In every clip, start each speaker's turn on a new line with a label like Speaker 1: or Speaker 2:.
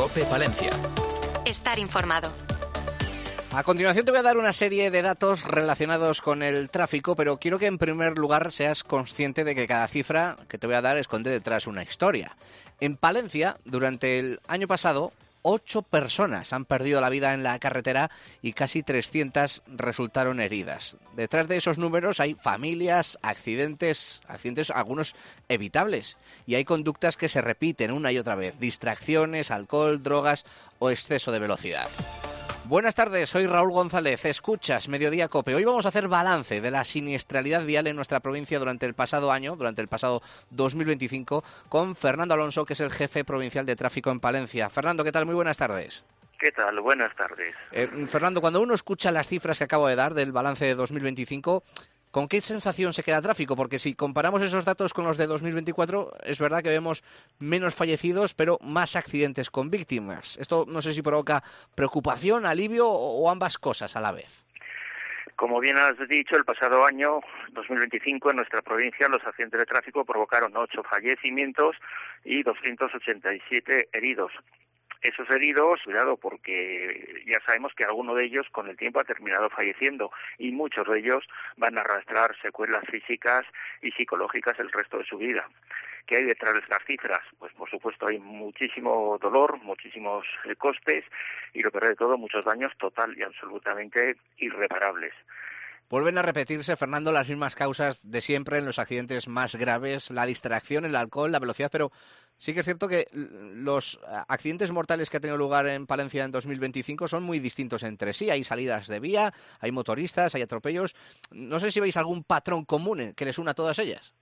Speaker 1: COPE Palencia.
Speaker 2: Estar informado.
Speaker 3: A continuación te voy a dar una serie de datos relacionados con el tráfico, pero quiero que en primer lugar seas consciente de que cada cifra que te voy a dar esconde detrás una historia. En Palencia, durante el año pasado, 8 personas han perdido la vida en la carretera y casi 300 resultaron heridas. Detrás de esos números hay familias, accidentes algunos evitables, y hay conductas que se repiten una y otra vez: distracciones, alcohol, drogas o exceso de velocidad. Buenas tardes, soy Raúl González, escuchas Mediodía COPE. Hoy vamos a hacer balance de la siniestralidad vial en nuestra provincia durante el pasado año, durante el pasado 2025, con Fernando Alonso, que es el jefe provincial de tráfico en Palencia. Fernando, ¿qué tal? Muy buenas tardes.
Speaker 4: ¿Qué tal? Buenas tardes.
Speaker 3: Fernando, cuando uno escucha las cifras que acabo de dar del balance de 2025, ¿con qué sensación se queda el tráfico? Porque si comparamos esos datos con los de 2024, es verdad que vemos menos fallecidos, pero más accidentes con víctimas. Esto no sé si provoca preocupación, alivio o ambas cosas a la vez.
Speaker 4: Como bien has dicho, el pasado año, 2025, en nuestra provincia los accidentes de tráfico provocaron 8 fallecimientos y 287 heridos. Esos heridos, cuidado, porque ya sabemos que alguno de ellos con el tiempo ha terminado falleciendo y muchos de ellos van a arrastrar secuelas físicas y psicológicas el resto de su vida. ¿Qué hay detrás de estas cifras? Pues por supuesto hay muchísimo dolor, muchísimos costes y lo peor de todo, muchos daños total y absolutamente irreparables.
Speaker 3: Vuelven a repetirse, Fernando, las mismas causas de siempre en los accidentes más graves: la distracción, el alcohol, la velocidad, pero sí que es cierto que los accidentes mortales que ha tenido lugar en Palencia en 2025 son muy distintos entre sí. Hay salidas de vía, hay motoristas, hay atropellos. No sé si veis algún patrón común que les una a todas ellas.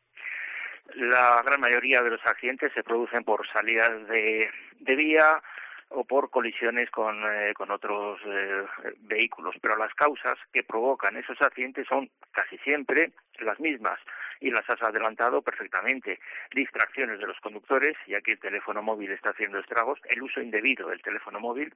Speaker 4: La gran mayoría de los accidentes se producen por salidas de vía o por colisiones con otros vehículos, pero las causas que provocan esos accidentes son casi siempre las mismas y las has adelantado perfectamente: distracciones de los conductores, ya que el teléfono móvil está haciendo estragos, el uso indebido del teléfono móvil.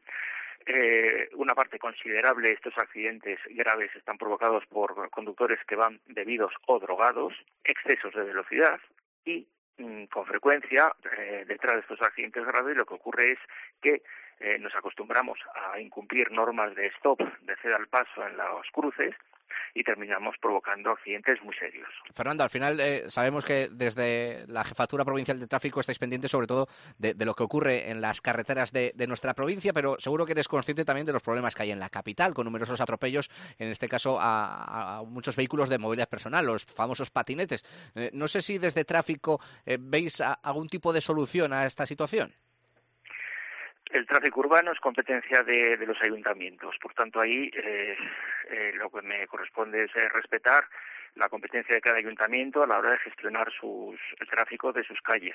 Speaker 4: Una parte considerable de estos accidentes graves están provocados por conductores que van bebidos o drogados, excesos de velocidad y con frecuencia, detrás de estos accidentes graves, lo que ocurre es que nos acostumbramos a incumplir normas de stop, de ceda al paso en los cruces, y terminamos provocando accidentes muy serios.
Speaker 3: Fernando, al final sabemos que desde la Jefatura Provincial de Tráfico estáis pendientes sobre todo de lo que ocurre en las carreteras de nuestra provincia, pero seguro que eres consciente también de los problemas que hay en la capital, con numerosos atropellos, en este caso a muchos vehículos de movilidad personal, los famosos patinetes. No sé si desde tráfico veis algún tipo de solución a esta situación.
Speaker 4: El tráfico urbano es competencia de los ayuntamientos, por tanto ahí lo que me corresponde es respetar la competencia de cada ayuntamiento a la hora de gestionar el tráfico de sus calles.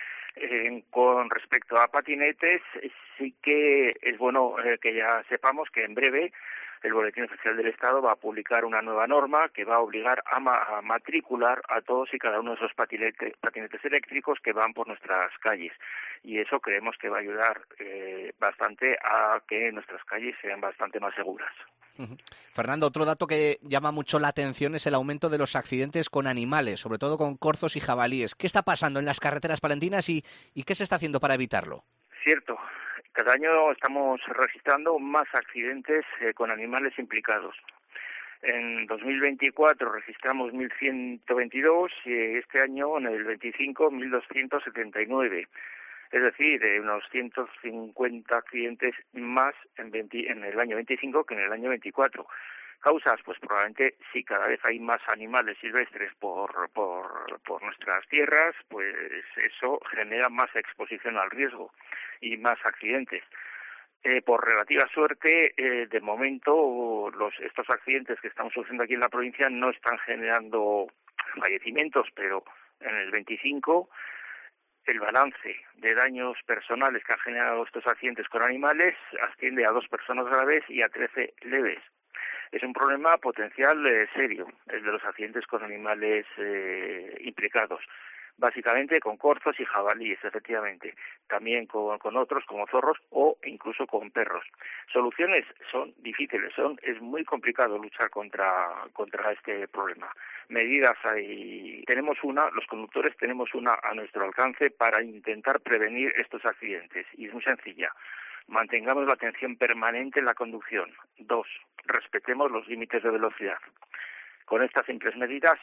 Speaker 4: Con respecto a patinetes, sí que es bueno que ya sepamos que en breve el Boletín Oficial del Estado va a publicar una nueva norma que va a obligar a matricular a todos y cada uno de esos patinetes eléctricos que van por nuestras calles. Y eso creemos que va a ayudar bastante a que nuestras calles sean bastante más seguras.
Speaker 3: Fernando, otro dato que llama mucho la atención es el aumento de los accidentes con animales, sobre todo con corzos y jabalíes. ¿Qué está pasando en las carreteras palentinas y qué se está haciendo para evitarlo?
Speaker 4: Cierto. Cada año estamos registrando más accidentes con animales implicados. En 2024 registramos 1.122 y este año, en el 25, 1.279. Es decir, unos 150 accidentes más en el año 25 que en el año 24. Causas, pues probablemente sí, cada vez hay más animales silvestres por nuestras tierras, pues eso genera más exposición al riesgo y más accidentes. Por relativa suerte, de momento estos accidentes que estamos sufriendo aquí en la provincia no están generando fallecimientos, pero en el 25 el balance de daños personales que han generado estos accidentes con animales asciende a 2 personas graves y a 13 leves. Es un problema potencial serio, el de los accidentes con animales implicados. básicamente con corzos y jabalíes, efectivamente, también con otros como zorros o incluso con perros. Soluciones son difíciles, es muy complicado luchar contra este problema. Medidas hay, los conductores tenemos una a nuestro alcance para intentar prevenir estos accidentes y es muy sencilla. Mantengamos la atención permanente en la conducción. 2, respetemos los límites de velocidad. Con estas simples medidas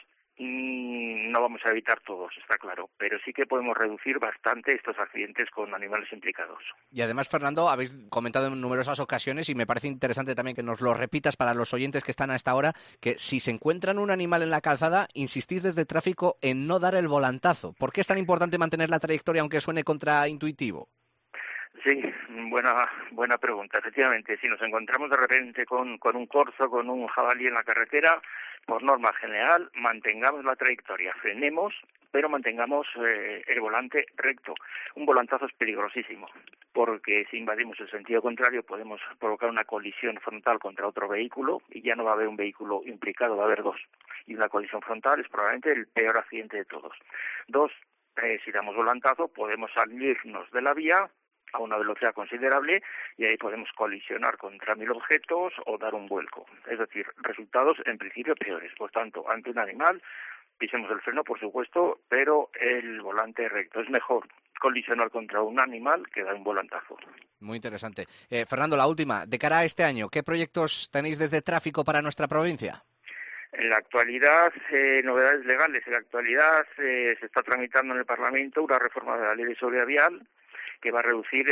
Speaker 4: no vamos a evitar todos, está claro, pero sí que podemos reducir bastante estos accidentes con animales implicados.
Speaker 3: Y además, Fernando, habéis comentado en numerosas ocasiones, y me parece interesante también que nos lo repitas para los oyentes que están a esta hora, que si se encuentran un animal en la calzada, insistís desde tráfico en no dar el volantazo. ¿Por qué es tan importante mantener la trayectoria aunque suene contraintuitivo?
Speaker 4: Sí, buena pregunta. Efectivamente, si nos encontramos de repente con un corzo, con un jabalí en la carretera, por norma general, mantengamos la trayectoria, frenemos, pero mantengamos el volante recto. Un volantazo es peligrosísimo, porque si invadimos el sentido contrario podemos provocar una colisión frontal contra otro vehículo y ya no va a haber un vehículo implicado, va a haber 2. Y una colisión frontal es probablemente el peor accidente de todos. 2, si damos volantazo podemos salirnos de la vía a una velocidad considerable y ahí podemos colisionar contra 1000 objetos o dar un vuelco. Es decir, resultados en principio peores. Por tanto, ante un animal, pisemos el freno, por supuesto, pero el volante recto. Es mejor colisionar contra un animal que dar un volantazo.
Speaker 3: Muy interesante. Fernando, la última. De cara a este año, ¿qué proyectos tenéis desde tráfico para nuestra provincia?
Speaker 4: En la actualidad, novedades legales. En la actualidad se está tramitando en el Parlamento una reforma de la Ley de Seguridad Vial que va a reducir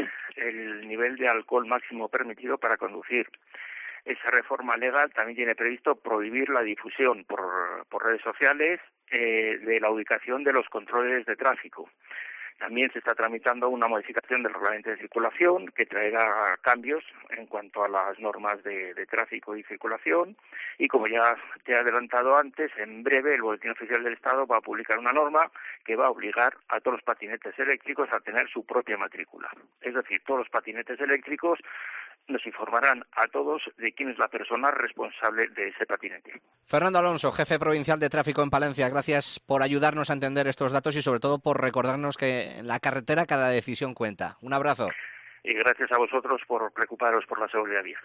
Speaker 4: el nivel de alcohol máximo permitido para conducir. Esa reforma legal también tiene previsto prohibir la difusión por redes sociales de la ubicación de los controles de tráfico. También se está tramitando una modificación del reglamento de circulación que traerá cambios en cuanto a las normas de tráfico y circulación y como ya te he adelantado antes, en breve el Boletín Oficial del Estado va a publicar una norma que va a obligar a todos los patinetes eléctricos a tener su propia matrícula. Es decir, todos los patinetes eléctricos nos informarán a todos de quién es la persona responsable de ese patinete.
Speaker 3: Fernando Alonso, jefe provincial de tráfico en Palencia, gracias por ayudarnos a entender estos datos y sobre todo por recordarnos que en la carretera cada decisión cuenta. Un abrazo.
Speaker 4: Y gracias a vosotros por preocuparos por la seguridad vial.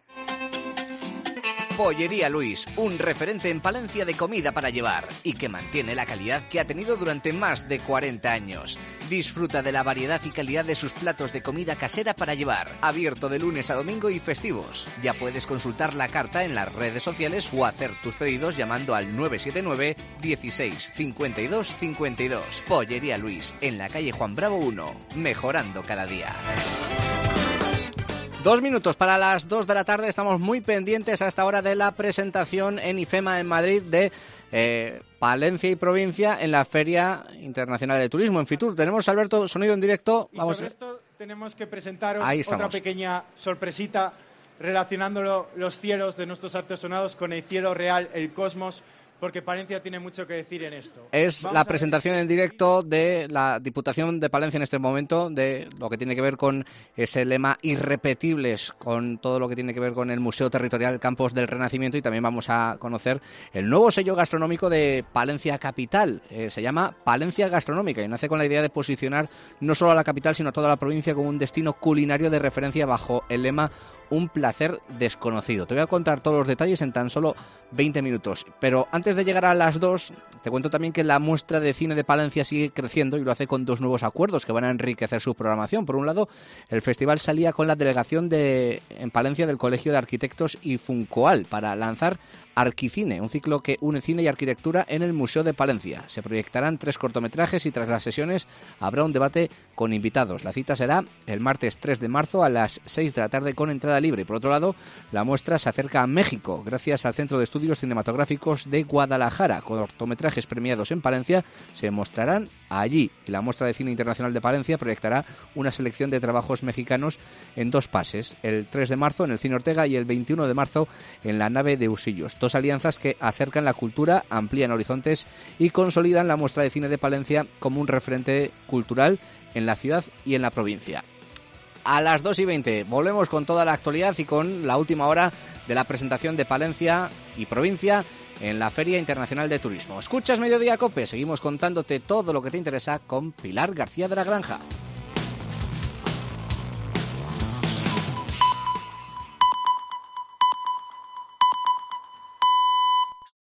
Speaker 1: Pollería Luis, un referente en Palencia de comida para llevar y que mantiene la calidad que ha tenido durante más de 40 años. Disfruta de la variedad y calidad de sus platos de comida casera para llevar, abierto de lunes a domingo y festivos. Ya puedes consultar la carta en las redes sociales o hacer tus pedidos llamando al 979 16 52 52. Pollería Luis, en la calle Juan Bravo 1, mejorando cada día.
Speaker 3: 2 minutos para las 2 de la tarde. Estamos muy pendientes a esta hora de la presentación en IFEMA en Madrid de Palencia y provincia en la Feria Internacional de Turismo, en Fitur. Tenemos, Alberto, sonido en directo.
Speaker 5: Y sobre esto tenemos que presentaros otra pequeña sorpresita relacionando los cielos de nuestros artesonados con el cielo real, el cosmos, porque Palencia tiene mucho que decir en esto.
Speaker 3: Es la presentación en directo de la Diputación de Palencia en este momento, de lo que tiene que ver con ese lema irrepetibles, con todo lo que tiene que ver con el Museo Territorial Campos del Renacimiento, y también vamos a conocer el nuevo sello gastronómico de Palencia Capital. Se llama Palencia Gastronómica y nace con la idea de posicionar no solo a la capital, sino a toda la provincia como un destino culinario de referencia bajo el lema Un placer desconocido. Te voy a contar todos los detalles en tan solo 20 minutos, pero antes de llegar a las 2, te cuento también que la muestra de cine de Palencia sigue creciendo y lo hace con 2 nuevos acuerdos que van a enriquecer su programación. Por un lado, el festival salía con la delegación en Palencia del Colegio de Arquitectos y Funcoal para lanzar Arquicine, un ciclo que une cine y arquitectura en el Museo de Palencia. Se proyectarán 3 cortometrajes y tras las sesiones habrá un debate con invitados. La cita será el martes 3 de marzo a las 6 de la tarde con entrada libre. Por otro lado, la muestra se acerca a México gracias al Centro de Estudios Cinematográficos de Guadalajara. Cortometrajes premiados en Palencia se mostrarán allí. Y la muestra de cine internacional de Palencia proyectará una selección de trabajos mexicanos en 2 pases. El 3 de marzo en el Cine Ortega y el 21 de marzo en la nave de Usillos. 2 alianzas que acercan la cultura, amplían horizontes y consolidan la muestra de cine de Palencia como un referente cultural en la ciudad y en la provincia. A las 2:20 volvemos con toda la actualidad y con la última hora de la presentación de Palencia y provincia en la Feria Internacional de Turismo. Escuchas Mediodía COPE, seguimos contándote todo lo que te interesa con Pilar García de la Granja.